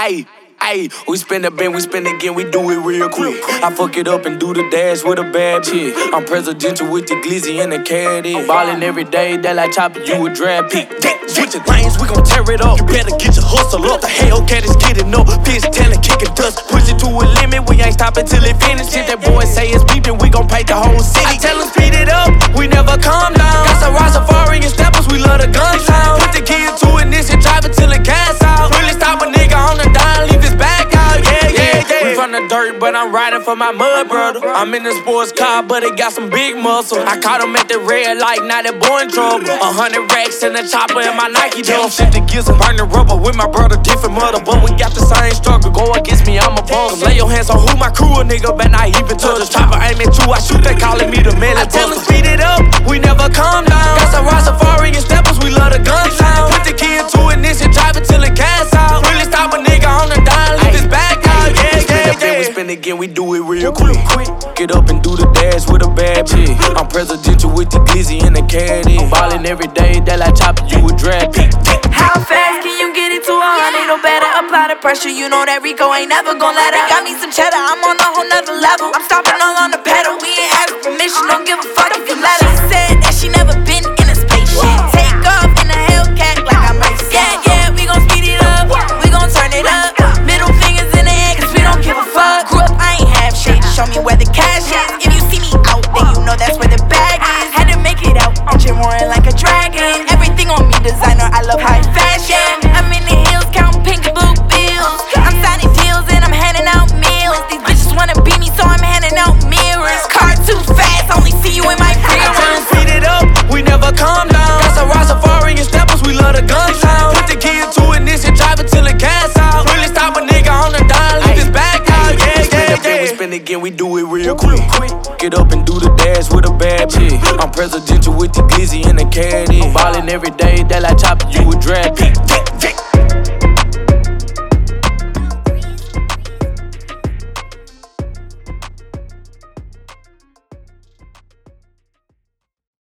Ayy. Ayy, we spin the bend, we spin again, we do it real quick. I fuck it up and do the dash with a bad chick. I'm presidential with the glizzy and the caddy. I'm ballin' every day, that like chopping you a draft pick. Switching lanes, we gon' tear it up. You better get your hustle up. The Hellcat is getting up, bitch telling, kicking dust. Push it to a limit, we ain't stopping till it finish. If that boy say it's beeping, we gon' paint the whole city. I tell him speed it up, we never calm down. Got some Ride Safari and steppers, we love the gun sound. Put the key into ignition, drive it till it gas out. Really stop a nigga on the dime, leave his back out, yeah. We from the dirt, but I'm riding for my mud brother. I'm in the sports car, but it got some big muscle. I caught him at the red light, now that boy in trouble. 100 racks in the chopper and my Nike dump. Shit that gives him burning rubber with my brother, different mother. But we got the same struggle, go against me, I'm a boss. Lay your hands on who my crew, a nigga, but not even touch the chopper. Aim at you, I shoot, they calling me the man. I tell him speed it up, we never calm down. Got some Ride Safari and steppers, we love the gun sound. Put the key into ignition, drive it till it gas out. Really stop a nigga on the dime, leave his back out, yeah. We spin again, we do it real quick. Get up and do the dash with a bad chick. I'm presidential with the glizzy and the caddy. I'm ballin' every day, that like chopping you a draft pick. How fast can you get it to 100 or better? Apply the pressure, you know that Rico ain't never gon' let it. Got me some cheddar, I'm on a whole nother level. I'm stomping all on the pedal, we ain't asking permission, don't give a fuck if you let her. She said that she never been in a spaceship. Take off in a Hellcat like I'm racing. Yeah, we gon' speed it up, we gon' turn it up. Middle fingers in the air, cause we don't give a fuck. Grew up, I ain't have shit, show me where the cash is. If you see me out, then you know that's where the bag is. Had to make it out, engine roaring like a dragon. Everything on me designer, I love high fashion. I'm in the hills, counting pink and blue bills. I'm signing deals and I'm handing out meals. These bitches wanna beat me, so I'm handing out mirrors. Car too fast, only see you in my rear. I tell him speed it up, we never calm down. Got some Ride Safari and steppers, we love the gun sound. Put the key into ignition, drive it till it gas out. Really stop a nigga on the dime, leave his back out, yeah. We spin again, we do it real quick. Get up and do the dash with a bad chick. I'm presidential with the glizzy and the caddy. I'm ballin' every day, that like chopping you a draft pick.